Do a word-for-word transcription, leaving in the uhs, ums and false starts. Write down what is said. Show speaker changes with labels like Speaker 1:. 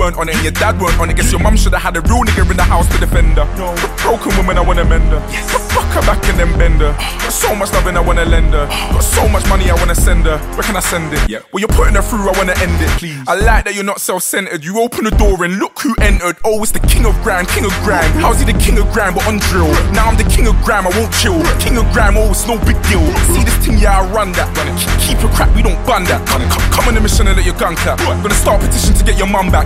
Speaker 1: weren't on it and your dad weren't on it. Guess your mum should have had a real nigga in the house to defend her. Broken woman, I wanna mend her. Fuck her back and then bend her. Got so much loving, I wanna lend her. Got so much money, I wanna send her. Where can I send it? Yeah. Well, you're putting her through, I wanna end it. Please. I like that you're not self-centered. You open the door and look who entered. Oh, it's the king of grind, king of grind. How's he the king of grind but on drill? Now I'm the king of grind, I won't chill. King of grind, oh, it's no big deal. See this thing, yeah, I run that. Keep your crap, we don't bun that. Come, come, come on the mission and let your gun clap. Gonna start a petition to get your mum back.